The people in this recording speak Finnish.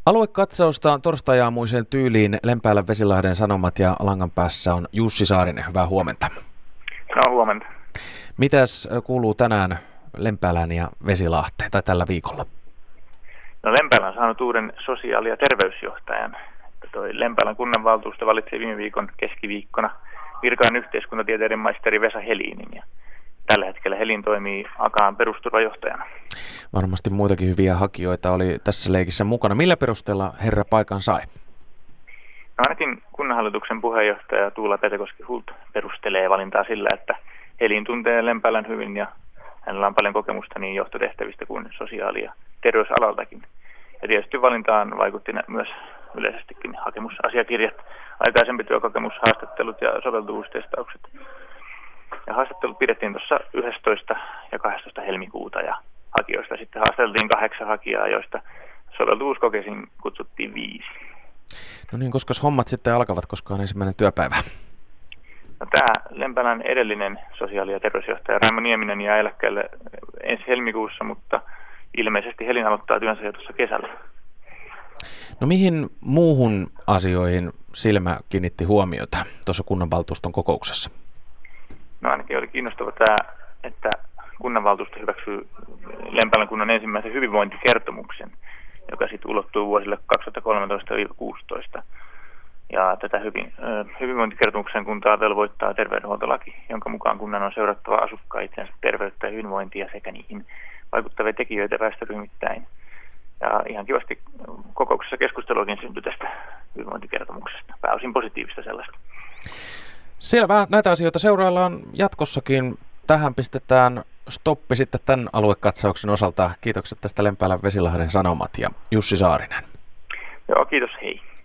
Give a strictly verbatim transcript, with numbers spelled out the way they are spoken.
Aluekatsausta torstai-aamuiseen tyyliin Lempäälän Vesilahden Sanomat ja langan päässä on Jussi Saarinen. Hyvää huomenta. No huomenta. Mitäs kuuluu tänään Lempäälän ja Vesilahteen tai tällä viikolla? No Lempäälä on saanut uuden sosiaali- ja terveysjohtajan. Toi Lempäälän kunnanvaltuusto valitsi viime viikon keskiviikkona virkaan yhteiskuntatieteiden maisteri Vesa Helinin. Ja tällä hetkellä Helin toimii Akaan perusturvajohtajana. Varmasti muitakin hyviä hakijoita oli tässä leikissä mukana. Millä perusteella herra paikan sai? No ainakin kunnanhallituksen puheenjohtaja Tuula Petekoski-Hult perustelee valintaa sillä, että Helin tuntee Lempäälän hyvin ja hänellä on paljon kokemusta niin johtotehtävistä kuin sosiaali- ja terveysalaltakin. Ja tietysti valintaan vaikutti myös yleisestikin hakemusasiakirjat, aikaisempi työkokemus, haastattelut ja soveltuvuustestaukset. Ja haastattelut pidettiin tuossa yhdestoista ja kahdestoista helmikuuta ja hakijoista sitten haastateltiin kahdeksan hakijaa, joista soveltuvuuskokeisiin kutsuttiin viisi. No niin, koska hommat sitten alkavat, koska on ensimmäinen työpäivä? No, tämä Lempäälän edellinen sosiaali- ja terveysjohtaja Raimo Nieminen jää eläkkeelle ensi helmikuussa, mutta ilmeisesti Helin aloittaa työnsä jo tuossa kesällä. No mihin muuhun asioihin silmä kiinnitti huomiota tuossa kunnanvaltuuston kokouksessa? No ainakin oli kiinnostava tämä, että kunnanvaltuusto hyväksyy Lempäälän kunnan ensimmäisen hyvinvointikertomuksen, joka sitten ulottuu vuosille kaksituhattakolmetoista kuusitoista. Ja tätä hyvin, hyvinvointikertomuksen kuntaa velvoittaa terveydenhuoltolaki, jonka mukaan kunnan on seurattava asukkaitensa terveyttä ja hyvinvointia sekä niihin vaikuttavia tekijöitä väestöryhmittäin. Ja ihan kivasti kokouksessa keskusteluakin syntyi tästä hyvinvointikertomuksesta, pääosin positiivista sellaista. Selvä, näitä asioita seuraillaan jatkossakin. Tähän pistetään stoppi sitten tämän aluekatsauksen osalta. Kiitokset tästä Lempäälän Vesilahden Sanomat ja Jussi Saarinen. Joo, kiitos, hei.